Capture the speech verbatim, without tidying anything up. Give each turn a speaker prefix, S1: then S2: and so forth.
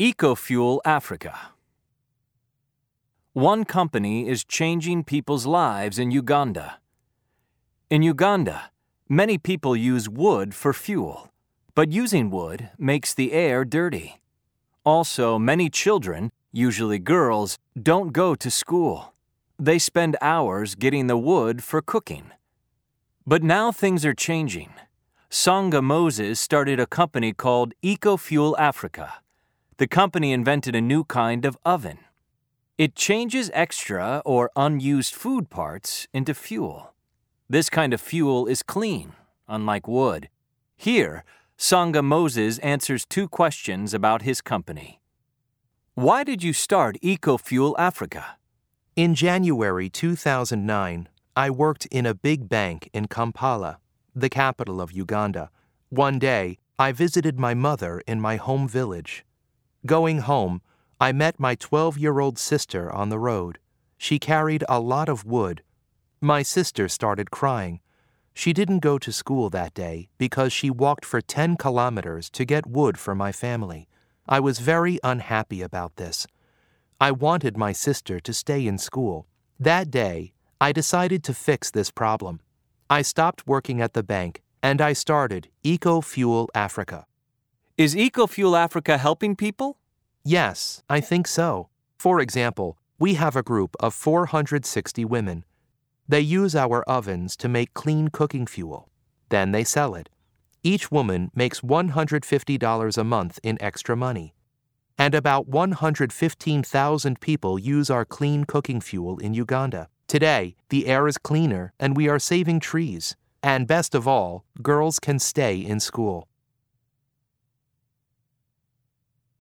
S1: EcoFuel Africa. One company is changing people's lives in Uganda. In Uganda, many people use wood for fuel, but using wood makes the air dirty. Also, many children, usually girls, don't go to school. They spend hours getting the wood for cooking. But now things are changing. Songa Moses started a company called EcoFuel Africa. The company invented a new kind of oven. It changes extra or unused food parts into fuel. This kind of fuel is clean, unlike wood. Here, Songa Moses answers two questions about his company. Why did you start EcoFuel Africa?
S2: In January two thousand nine, I worked in a big bank in Kampala, the capital of Uganda. One day, I visited my mother in my home village. Going home, I met my twelve-year-old sister on the road. She carried a lot of wood. My sister started crying. She didn't go to school that day because she walked for ten kilometers to get wood for my family. I was very unhappy about this. I wanted my sister to stay in school. That day, I decided to fix this problem. I stopped working at the bank and I started EcoFuel Africa.
S1: Is EcoFuel Africa helping people?
S2: Yes, I think so. For example, we have a group of four hundred sixty women. They use our ovens to make clean cooking fuel. Then they sell it. Each woman makes one hundred fifty dollars a month in extra money. And about one hundred fifteen thousand people use our clean cooking fuel in Uganda. Today, the air is cleaner and we are saving trees. And best of all, girls can stay in school.